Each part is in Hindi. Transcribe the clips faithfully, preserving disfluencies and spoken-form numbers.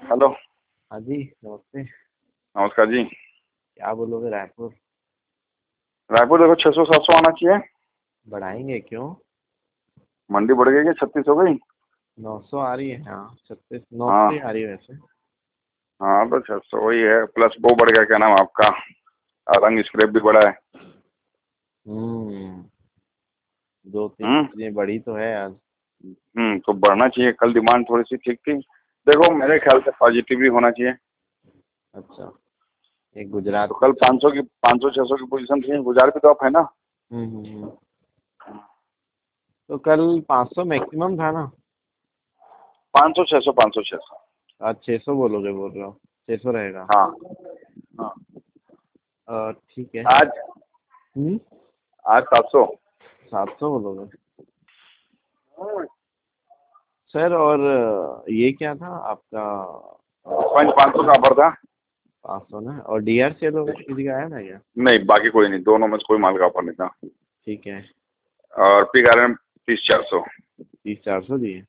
हेलो। हाँ जी, नमस्ते। नमस्कार जी। क्या बोलोगे? रायपुर रायपुर देखो छह सौ सात सौ आना चाहिए। बढ़ाएंगे क्यों? मंडी बढ़ गई, छत्तीस हो गई। नौ सौ आ रही है। हाँ, छत्तीस नौ हाँ सौ ही आ रही है वैसे। हाँ, तो छह सौ वही है, प्लस वो बढ़ गया, क्या नाम है आपका, रंग स्क्रैप भी बढ़ा है। हम्म दो तीन हम्म चीजें बढ़ी तो है आज। हम्म तो बढ़ना चाहिए। कल डिमांड थोड़ी सी ठीक थी। देखो मेरे ख्याल से पॉजिटिव भी होना चाहिए। अच्छा, एक तो गुजरात कल की। पाँच सौ की पाँच सौ छह सौ की पोजीशन थी, गुजार भी तो आप है ना। हम्म हम्म, हम्म। तो कल पाँच सौ मैक्सिमम था ना? पाँच सौ छह सौ पाँच सौ छह सौ। आज छह सौ बोलोगे? बोल रहा हूँ छह सौ रहेगा। हाँ हाँ। अ, ठीक है। आज हम्म आज सात सौ। सात सौ बोलोगे सर? और अ, ये क्या था आपका? पंच पाँच सौ का ऑफर था। पाँच सौ ना? और डी आर सेल होगा, किसी का आया था क्या? नहीं, बाकी कोई नहीं, दोनों में से कोई माल का ऑफर नहीं था। ठीक है। और पी गार्डन तीस चार सौ। तीस चार सौ दिए।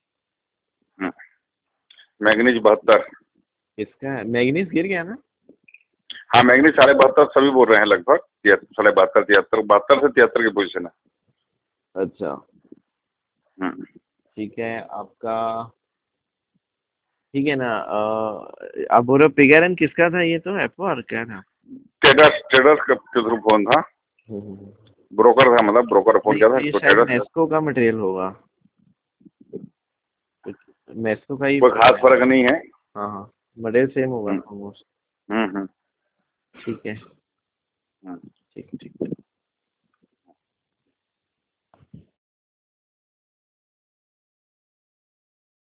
मैग्नीज बहत्तर। किसका है? मैग्नीस गिर गया ना? हाँ, मैग्नीज साढ़े बहत्तर सभी बोल रहे हैं, लगभग तिहत्तर, साढ़े बहत्तर तिहत्तर, बहत्तर से तिहत्तर की पोजीशन है। अच्छा, हम्म। ठीक है आपका। ठीक है ना? अ, आप बोल रहे हो पिगेरन किसका था? ये तो एफओआर क्या था? ट्रेडर्स ट्रेडर्स का के थ्रू फोन था। हम्म, हम्म, हम्म। ब्रोकर था, मतलब ब्रोकर फोन नहीं किया तो था ये तो शायद ट्रेडर्स। नेस्को का मटेरियल होगा। नेस्को का ही कोई पड़ खास रहा है। फर्क नहीं है। हाँ हाँ, मटेरियल सेम होगा हम्म ऑलमोस्ट। हम्म हम्म ठीक है। हम्म। ठीक ठीक।